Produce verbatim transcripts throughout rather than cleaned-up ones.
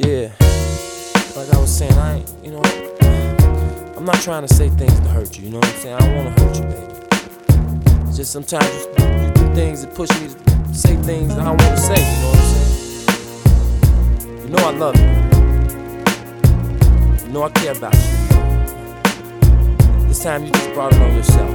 Yeah, like I was saying, I ain't, you know, I'm not trying to say things to hurt you, you know what I'm saying? I don't wanna hurt you, baby. It's just sometimes you, you do things that push me to say things that I don't wanna say, you know what I'm saying? You know I love you. You know I care about you. This time you just brought it on yourself.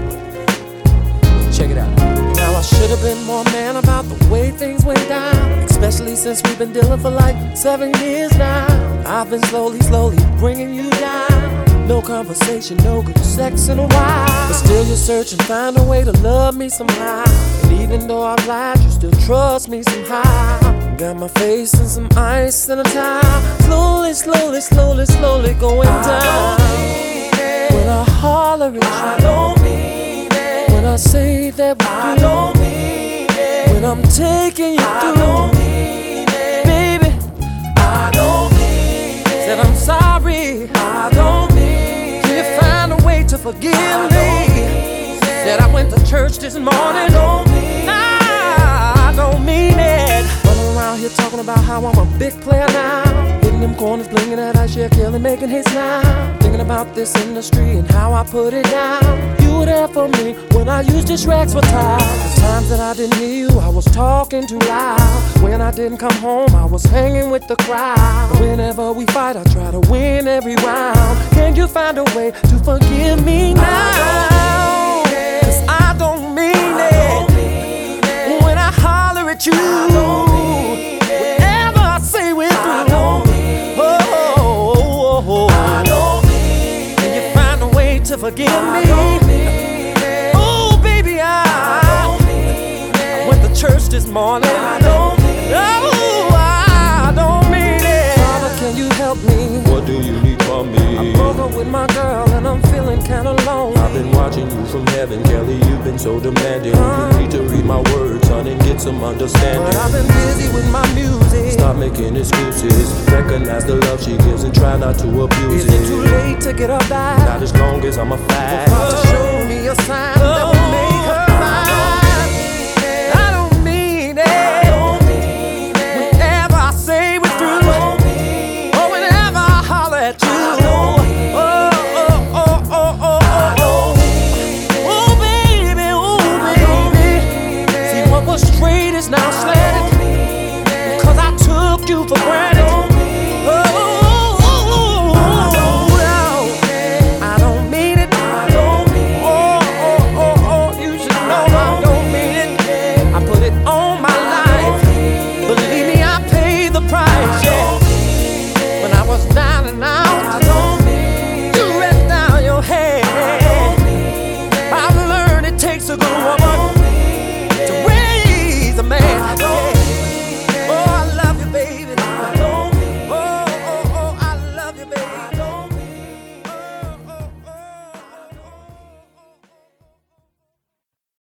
Check it out. Now I should have been more man about the way things went down, especially since we've been dealing for like seven years now. I've been slowly, slowly bringing you down. No conversation, no good sex in a while, but still you're searching, find a way to love me somehow. And even though I've lied, you still trust me somehow. Got my face in some ice and a towel. Slowly, slowly, slowly, slowly going down. I don't mean it. When I holler at you, I don't mean it. when I say that we I do, don't mean it. when I'm taking you I through, don't mean it. baby, I don't mean it. said I'm sorry. I don't mean Can you it. find a way to forgive I me? don't mean it. Said I went to church this morning. I don't mean Nah, I don't mean it. Running around here talking about how I'm a big player now, hitting them corners, blinging that I share, killing, making hits now. Thinking about this industry and how I put it down. You were there for me when I used dish rags for towels. The times that I didn't hear you, I was talking too loud. When I didn't come home, I was hanging with the crowd. Whenever we fight, I try to win every round. Can you find a way to forgive me now? Cause I don't mean I it. don't mean it. When I holler at you, I don't mean it. whenever I say we're through, I don't mean oh, oh, oh, oh, I don't mean Can you it. find a way to forgive I me? don't mean it. Oh, baby, I, I don't mean I it. went to church this morning. I don't mean Oh, I don't mean it. Father, can you help me? What do you need from me? I broke up with my girl and I'm feeling kinda lonely. I've been watching you from heaven, Kelly, you've been so demanding. You need to read my words, son, and get some understanding. But I've been busy with my music. Stop making excuses, recognize the love she gives and try not to abuse Is it too late to get her back? Not as long as I'm a fact. Father, show me a sign that